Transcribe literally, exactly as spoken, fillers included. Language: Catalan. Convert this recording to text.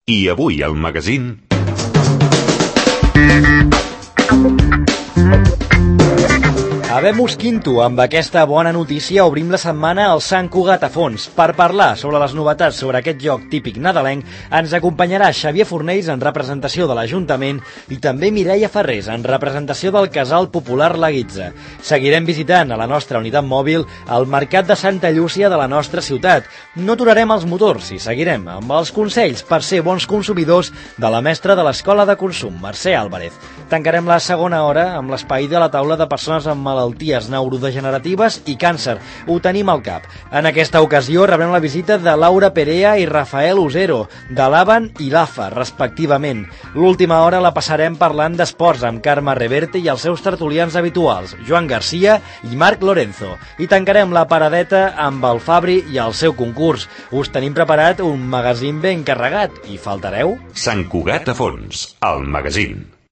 I avui al magazín... Habemos quinto, amb aquesta bona notícia obrim la setmana al Sant Cugat a fons. Per parlar sobre les novetats sobre aquest joc típic nadalenc ens acompanyarà Xavier Fornells en representació de l'Ajuntament i també Mireia Ferrés en representació del Casal Popular La Guitza. Seguirem visitant a la nostra unitat mòbil el Mercat de Santa Llúcia de la nostra ciutat. No aturarem els motors i seguirem amb els consells per ser bons consumidors de la mestra de l'Escola de Consum, Mercè Álvarez. Tancarem la segona hora amb l'espai de la taula de persones amb malalties neurodegeneratives i càncer. Ho tenim al cap. En aquesta ocasió rebrem la visita de Laura Perea i Rafael Usero, de l'Avan i l'A F A, respectivament. L'última hora la passarem parlant d'esports amb Carme Reverte i els seus tertulians habituals, Joan Garcia i Marc Lorenzo. I tancarem la paradeta amb el Fabri i el seu concurs. Us tenim preparat un magazín ben carregat. I faltareu? Sant Cugat a fons, el magazín.